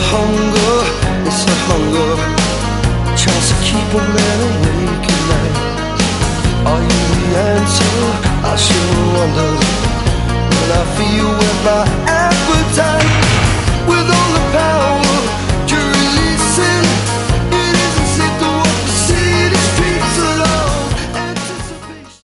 hunger, it's a hunger, tries to keep a man awake at night. Are you the answer? I sure wonder when I feel where my